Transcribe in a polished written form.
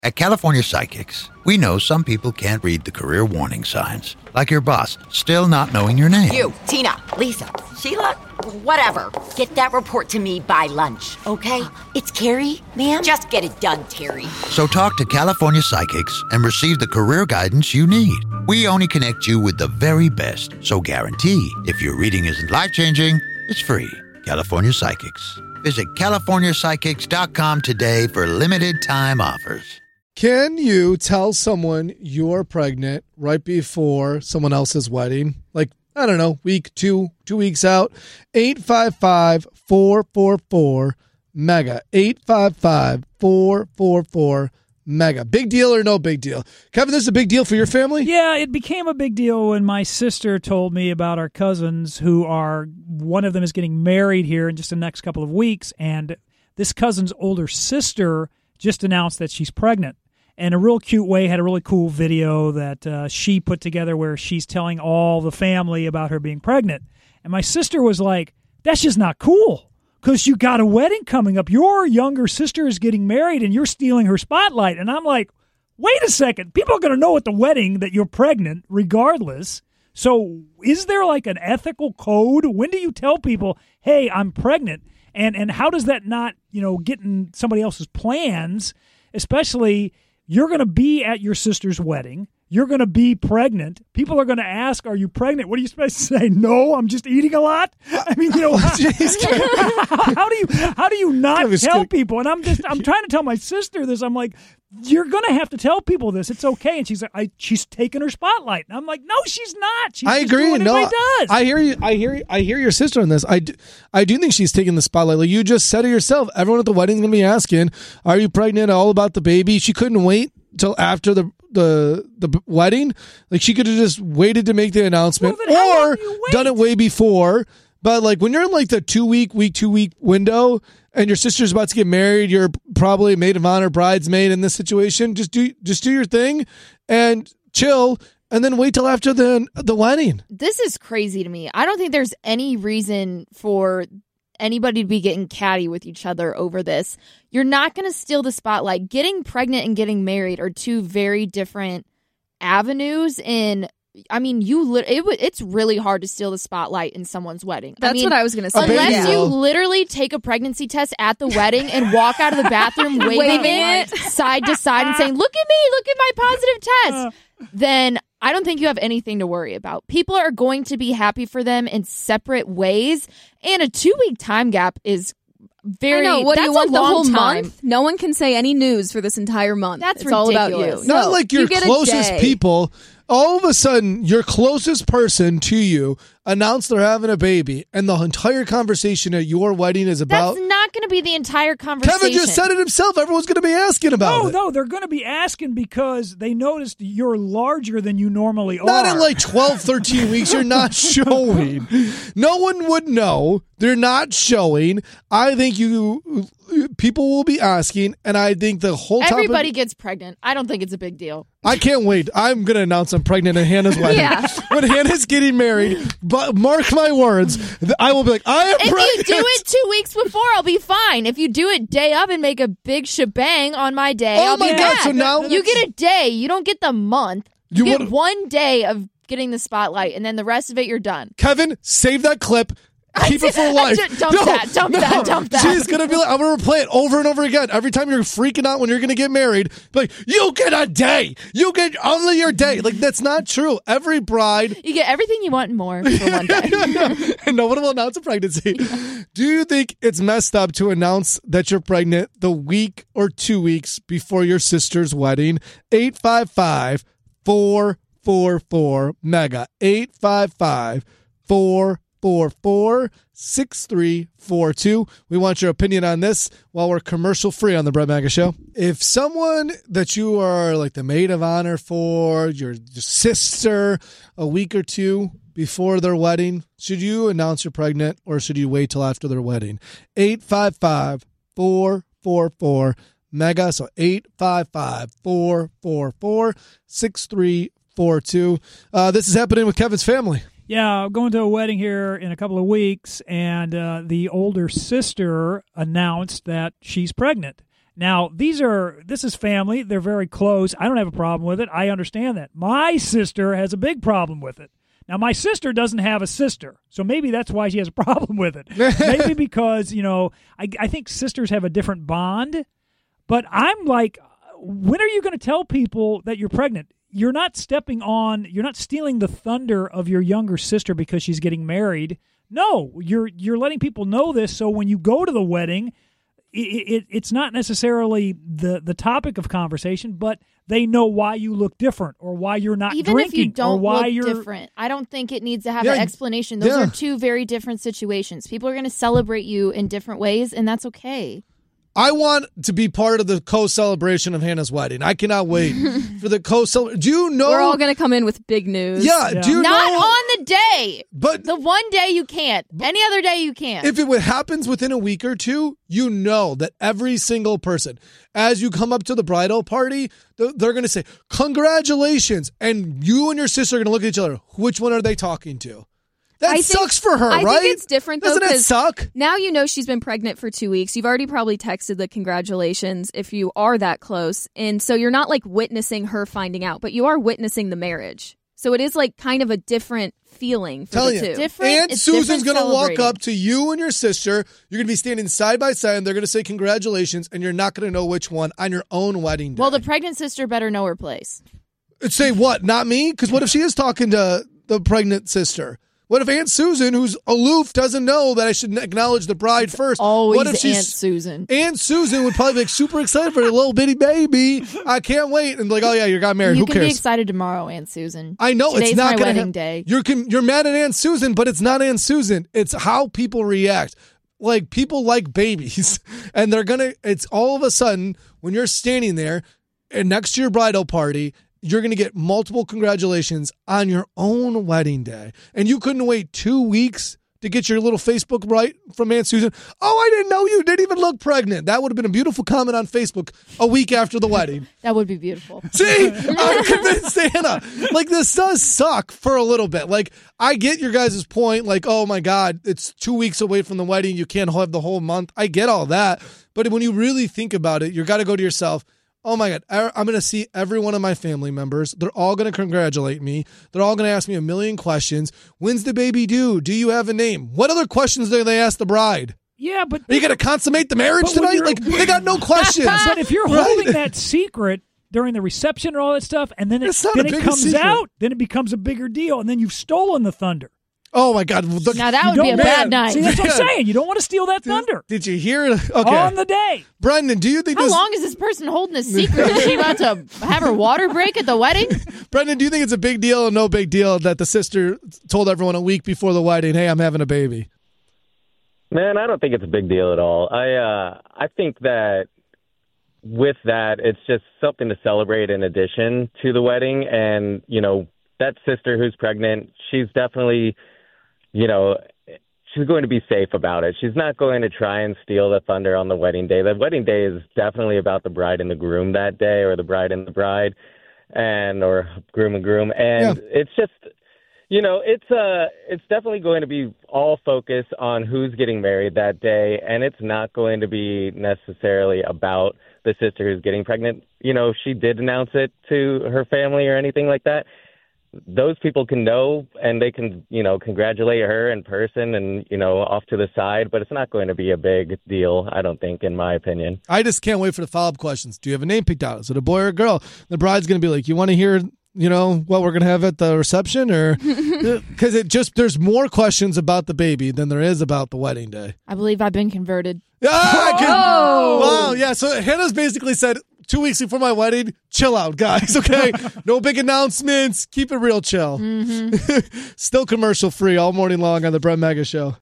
At California Psychics, we know some people can't read the career warning signs, like your boss still not knowing your name. You, Tina, Lisa, Sheila, whatever. Get that report to me by lunch, okay? It's Carrie, ma'am. Just get it done, Terry. So talk to California Psychics and receive the career guidance you need. We only connect you with the very best, so guarantee if your reading isn't life-changing, it's free. California Psychics. Visit CaliforniaPsychics.com today for limited time offers. Can you tell someone you're pregnant right before someone else's wedding? Like, I don't know, week 2 weeks out. 855-444-MEGA. 855-444-MEGA. Big deal or no big deal? Kevin, this is a big deal for your family? Yeah, it became a big deal when my sister told me about our cousins one of them is getting married here in just the next couple of weeks, and this cousin's older sister just announced that she's pregnant. In a real cute way, had a really cool video that she put together where she's telling all the family about her being pregnant. And my sister was like, that's just not cool because you got a wedding coming up. Your younger sister is getting married and you're stealing her spotlight. And I'm like, wait a second. People are going to know at the wedding that you're pregnant regardless. So is there like an ethical code? When do you tell people, hey, I'm pregnant? And how does that not, get in somebody else's plans, especially you're going to be at your sister's wedding. You're going to be pregnant. People are going to ask, are you pregnant? What are you supposed to say? No, I'm just eating a lot. I mean, how do you not tell people? And I'm trying to tell my sister this. I'm like, you're going to have to tell people this. It's okay. And she's like, she's taking her spotlight. And I'm like, no, she's not. She's I agree. Doing no, does. I hear you. I hear your sister on this. I do think she's taking the spotlight. Like you just said it yourself. Everyone at the wedding is going to be asking, are you pregnant? All about the baby. She couldn't wait till after the wedding. Like she could have just waited to make the announcement or done it way before. But like when you're in like the 2 week window and your sister's about to get married, you're probably a maid of honor, bridesmaid in this situation. Just do your thing and chill, and then wait till after the wedding. This is crazy to me. I don't think there's any reason for anybody to be getting catty with each other over this. You're not going to steal the spotlight. Getting pregnant and getting married are two very different avenues. It's really hard to steal the spotlight in someone's wedding. That's what I was going to say. Unless you literally take a pregnancy test at the wedding and walk out of the bathroom waving it side to side and saying, look at me, look at my positive test, then I don't think you have anything to worry about. People are going to be happy for them in separate ways, and a 2-week time gap is very. I know. What do you want, the whole month? No one can say any news for this entire month. That's it's ridiculous. all about you. Not like your closest people. All of a sudden, your closest person to you announced they're having a baby, and the entire conversation at your wedding is about... That's not going to be the entire conversation. Kevin just said it himself. Everyone's going to be asking about it. No, they're going to be asking because they noticed you're larger than you normally are. Not in like 12, 13 weeks. You're not showing. No one would know. They're not showing. I think people will be asking, and I think the whole time... Everybody gets pregnant. I don't think it's a big deal. I can't wait. I'm going to announce I'm pregnant at Hannah's wedding. Yeah. When Hannah's getting married, but mark my words, I will be like, I am pregnant. If you do it 2 weeks before, I'll be fine. If you do it day of and make a big shebang on my day, I'll be God, back. so now you get a day. You don't get the month. You get 1 day of getting the spotlight, and then the rest of it, you're done. Kevin, save that clip. Keep it for life. Dump that. She's going to be like, I'm going to replay it over and over again. Every time you're freaking out when you're going to get married, like, you get a day. You get only your day. Like, that's not true. Every bride. You get everything you want and more for 1 day. And no one will announce a pregnancy. Yeah. Do you think it's messed up to announce that you're pregnant the week or 2 weeks before your sister's wedding? 855-444-MEGA. 855-444-6342. We want your opinion on this while we're commercial free on the Brett Maga Show. If someone that you are like the maid of honor for, your sister, a week or two before their wedding, should you announce you're pregnant or should you wait till after their wedding? 855-444-MEGA. So 855-444-6342. This is happening with Kevin's family. Yeah, I'm going to a wedding here in a couple of weeks, and the older sister announced that she's pregnant. Now, this is family. They're very close. I don't have a problem with it. I understand that. My sister has a big problem with it. Now, my sister doesn't have a sister, so maybe that's why she has a problem with it. Maybe because, I think sisters have a different bond. But I'm like, when are you going to tell people that you're pregnant? You're not stealing the thunder of your younger sister because she's getting married. No, you're letting people know this, so when you go to the wedding, it's not necessarily the topic of conversation, but they know why you look different or why you're not even drinking. Even if you don't or why look you're different, I don't think it needs to have an explanation. Those are two very different situations. People are going to celebrate you in different ways, and that's okay. I want to be part of the co-celebration of Hannah's wedding. I cannot wait for the co-celebration. Do you know? We're all going to come in with big news. Yeah. Do you Not know? on the day. But the one day you can't. Any other day you can't. If it happens within a week or two, you know that every single person, as you come up to the bridal party, they're going to say, congratulations. And you and your sister are going to look at each other. Which one are they talking to? That sucks for her, right? I think it's different, though. Doesn't it suck? Now you know she's been pregnant for 2 weeks. You've already probably texted the congratulations if you are that close. And so you're not like witnessing her finding out, but you are witnessing the marriage. So it is like kind of a different feeling for the two. Aunt Susan's going to walk up to you and your sister. You're going to be standing side by side, and they're going to say congratulations, and you're not going to know which one on your own wedding day. Well, the pregnant sister better know her place. Say what? Not me? Because what if she is talking to the pregnant sister? What if Aunt Susan, who's aloof, doesn't know that I should acknowledge the bride first? Always what if Aunt Susan. Aunt Susan would probably be like, super excited for a little bitty baby. I can't wait. And like, oh yeah, you got married. You Who can cares? be excited tomorrow, Aunt Susan. I know Today's it's not my going wedding day. You're mad at Aunt Susan, but it's not Aunt Susan. It's how people react. Like people like babies, and it's all of a sudden when you're standing there and next to your bridal party, you're going to get multiple congratulations on your own wedding day. And you couldn't wait 2 weeks to get your little Facebook right from Aunt Susan. Oh, I didn't know you didn't even look pregnant. That would have been a beautiful comment on Facebook a week after the wedding. That would be beautiful. See, I'm convinced, Hannah. Like, this does suck for a little bit. Like, I get your guys' point. Like, oh my God, it's 2 weeks away from the wedding. You can't have the whole month. I get all that. But when you really think about it, you got to go to yourself, oh my God, I'm going to see every one of my family members. They're all going to congratulate me. They're all going to ask me a million questions. When's the baby due? Do you have a name? What other questions do they ask the bride? Yeah, but... Are you going to consummate the marriage tonight? Like, they got no questions. But if you're holding that secret during the reception and all that stuff, and then it comes out, then it becomes a bigger deal, and then you've stolen the thunder. Oh, my God. Now, that would be a bad night. See, that's what I'm saying. You don't want to steal that thunder. Did you hear? Okay. On the day. Brendan, do you think How long is this person holding a secret? Is she about to have her water break at the wedding? Brendan, do you think it's a big deal or no big deal that the sister told everyone a week before the wedding, hey, I'm having a baby? Man, I don't think it's a big deal at all. I think that with that, it's just something to celebrate in addition to the wedding. And, that sister who's pregnant, she's definitely... she's going to be safe about it. She's not going to try and steal the thunder on the wedding day. The wedding day is definitely about the bride and the groom that day, or the bride and the bride, or groom and groom. And it's just, it's definitely going to be all focus on who's getting married that day. And it's not going to be necessarily about the sister who's getting pregnant. She did announce it to her family or anything like that. Those people can know, and they can, congratulate her in person and, off to the side, but it's not going to be a big deal, I don't think, in my opinion. I just can't wait for the follow-up questions. Do you have a name picked out? Is it a boy or a girl? The bride's going to be like, you want to hear, what we're going to have at the reception? Or because there's more questions about the baby than there is about the wedding day. I believe I've been converted. Wow, yeah. So Hannah's basically said, 2 weeks before my wedding, chill out, guys, okay? No big announcements. Keep it real chill. Mm-hmm. Still commercial free all morning long on the Brett Mega Show.